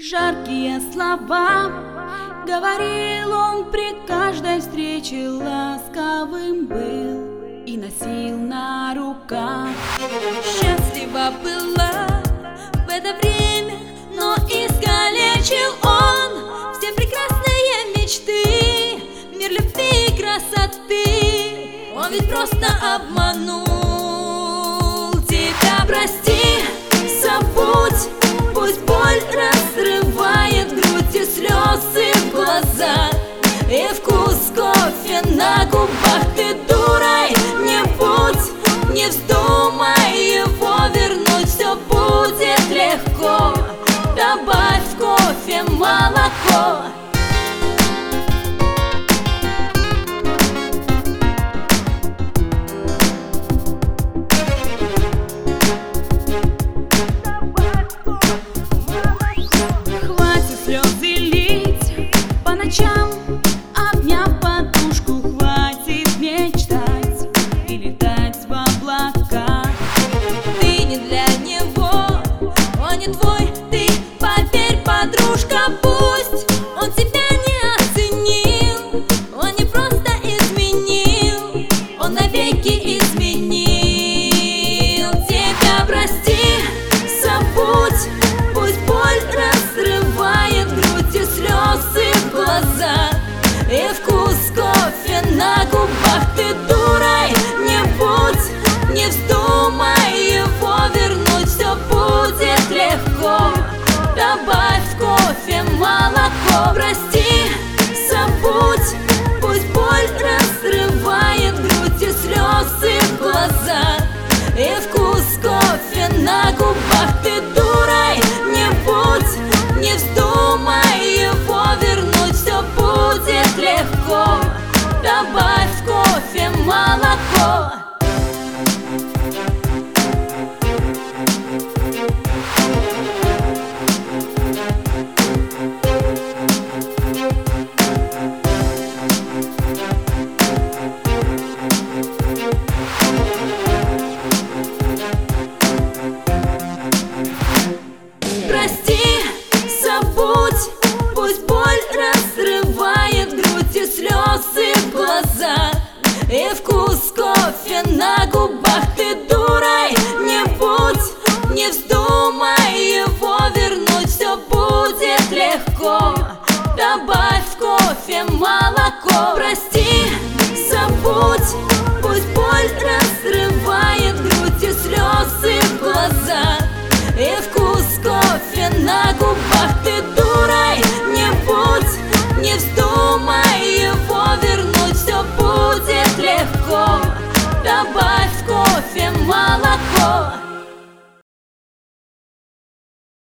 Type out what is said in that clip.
Жаркие слова говорил он при каждой встрече, ласковым был и носил на руках. Счастлива была в это время, но искалечил он все прекрасные мечты, мир любви и красоты. Он ведь просто обманул тебя. Прости, забудь, пусть боль разрывает грудь и слезы в глазах, и вкус кофе на губах. Ты дурой не будь, не вздумай его вернуть, все будет легко. Добавь в кофе молоко. Обняв подушку, хватит мечтать и летать в облаках. Ты не для него, он не твой, ты поверь, подружка. Пусть он тебя не оценил, он не просто изменил, он навеки изменил тебя. Прости, забудь, пусть боль разрывает грудь и слезы в глазах, и вкус кофе на губах. Ты дурой не будь, не вздумай его вернуть, все будет легко. Добавь в кофе молоко. Прости, забудь, пусть боль разрывает грудь и слезы в глазах, и вкус кофе на губах. Ты дурой не будь, не вздумай его вернуть, все будет легко. Добавь в кофе молоко. Прости, забудь, пусть боль разрывает грудь и слезы в глазах, и вкус кофе на губах. Ты дурой не будь, не вздумай его вернуть, все будет легко. Добавь в кофе молоко. Прости, забудь, пусть боль разрывает грудь и слезы в глазах, и вкус кофе на губах. Ты дурой не будь, не вздумай его вернуть, все будет легко. Добавь в кофе молоко.